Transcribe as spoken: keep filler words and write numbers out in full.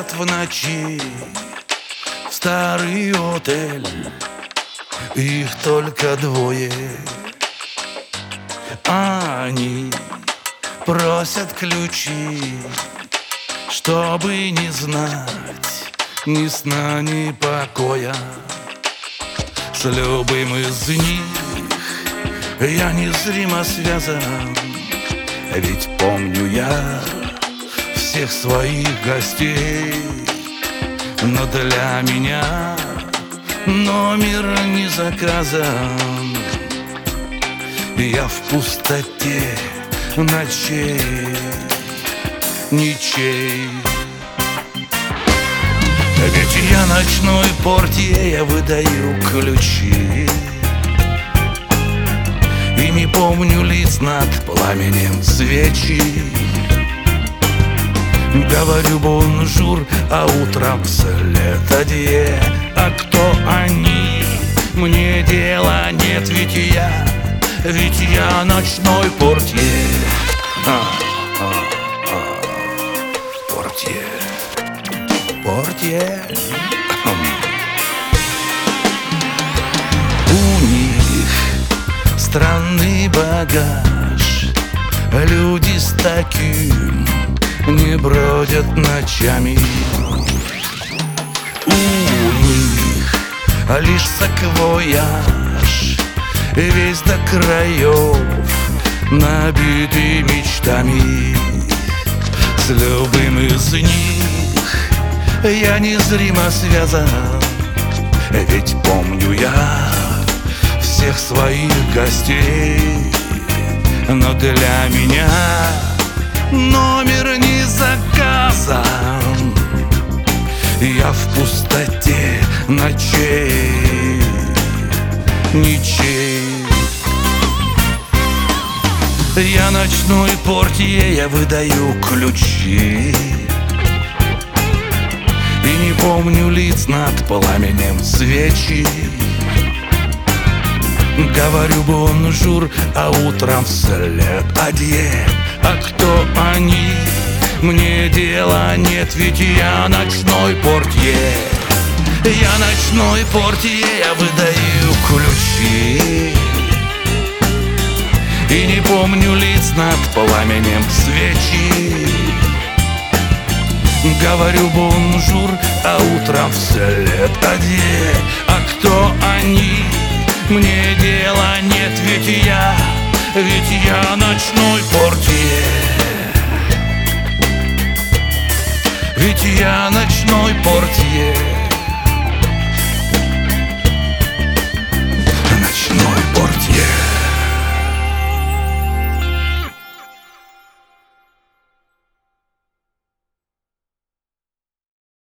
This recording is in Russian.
Приходят в ночи в старый отель, их только двое. Они просят ключи, чтобы не знать ни сна, ни покоя. С любым из них я незримо связан, ведь помню я всех своих гостей. Но для меня номер не заказан. Я в пустоте ночей ничей. Ведь я ночной портье, я выдаю ключи и не помню лиц над пламенем свечи. Говорю бонжур, а утром вслед адье. А кто они? Мне дела нет, ведь я, ведь я ночной портье. А, а, а, портье, портье. У них странный багаж, люди с таким не бродят ночами. У них лишь саквояж, весь до краев набитый мечтами. С любым из них я незримо связан, ведь помню я всех своих гостей. Но для меня номер не заказан. Я в пустоте ночей ничей. Я ночной портье, я выдаю ключи и не помню лиц над пламенем свечи. Говорю бонжур, а утром вслед адье. А кто они? Мне дела нет, ведь я ночной портье. Я ночной портье, я выдаю ключи и не помню лиц над пламенем свечи. Говорю бонжур, а утром вслед адье. А кто они? Мне дела нет, ведь я, ведь я ночной портье. Ведь я ночной портье.